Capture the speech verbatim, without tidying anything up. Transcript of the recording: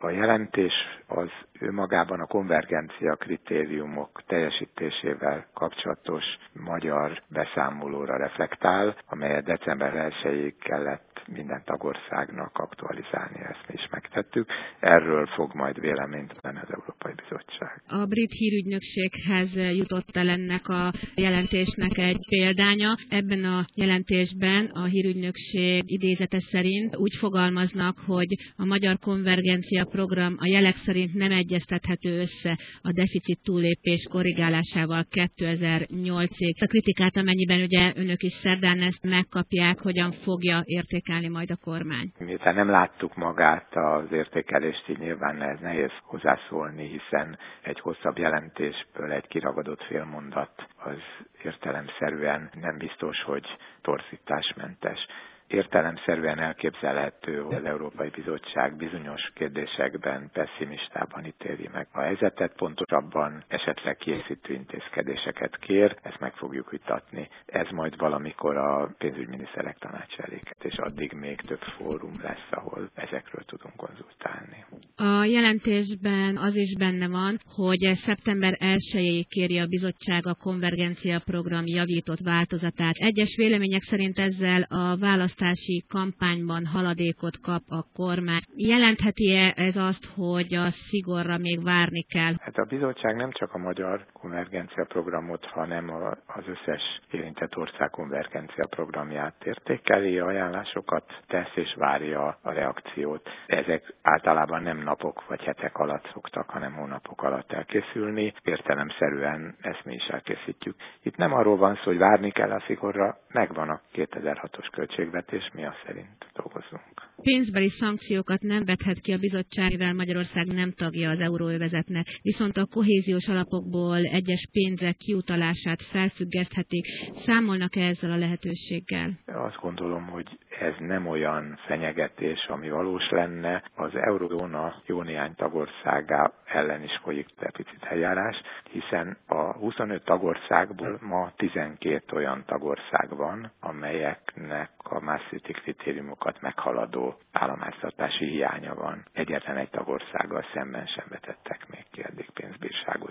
A jelentés az önmagában a konvergencia kritériumok teljesítésével kapcsolatos magyar beszámolóra reflektál, amelyet december elsejéig kellett minden tagországnak aktualizálni, ezt mi is megtettük. Erről fog majd véleményt venni az Európai Bizottság. A brit hírügynökséghez jutott el ennek a jelentésnek egy példánya. Ebben a jelentésben a hírügynökség idézete szerint úgy fogalmaznak, hogy a magyar konvergencia program a jelek szerint nem egyeztethető össze a deficit túllépés korrigálásával kétezer-nyolcig. A kritikát, amennyiben ugye önök is szerdán ezt megkapják, hogyan fogja értékelni majd a kormány? Miután nem láttuk magát az értékelést, így nyilván ez nehéz hozzászólni, hiszen egy hosszabb jelentésből egy kiragadott félmondat az értelemszerűen nem biztos, hogy torzításmentes. Értelemszerűen elképzelhető, hogy az Európai Bizottság bizonyos kérdésekben pessimistában ítéli meg a helyzetet, pontosabban esetleg kiegészítő intézkedéseket kér, ezt meg fogjuk vitatni. Ez majd valamikor a pénzügyminiszterek tanács elé, és addig még több fórum lesz, ahol ezekről tudunk konzultálni. A jelentésben az is benne van, hogy szeptember elsejéig kéri a bizottság a konvergencia program javított változatát. Egyes vélemények szerint ezzel a választási kampányban haladékot kap a kormány. Jelentheti-e ez azt, hogy a szigorra még várni kell? Hát a bizottság nem csak a magyar konvergencia programot, hanem az összes érintett ország konvergencia programját értékeli, ajánlásokat tesz és várja a reakciót. Ezek általában nem napok vagy hetek alatt szoktak, hanem hónapok alatt elkészülni. Értelemszerűen ezt mi is elkészítjük. Itt nem arról van szó, hogy várni kell a szigorra, megvan a kétezer-hatos költségvetés, mi azt szerint dolgozunk. Pénzbeli szankciókat nem vethet ki a bizottság, mivel Magyarország nem tagja az euróövezetnek, viszont a kohéziós alapokból egyes pénzek kiutalását felfüggeszthetik. Számolnak-e ezzel a lehetőséggel? Azt gondolom, hogy ez nem olyan fenyegetés, ami valós lenne. Az eurózóna jó néhány tagországá ellen is folyik deficit eljárás, hiszen a huszonöt tagországból ma tizenkét olyan tagország van, amelyeknek a Maastrichti kritériumokat meghaladó államháztartási hiánya van. Egyetlen egy tagországgal szemben sem vetettek még ki eddig pénzbírságot.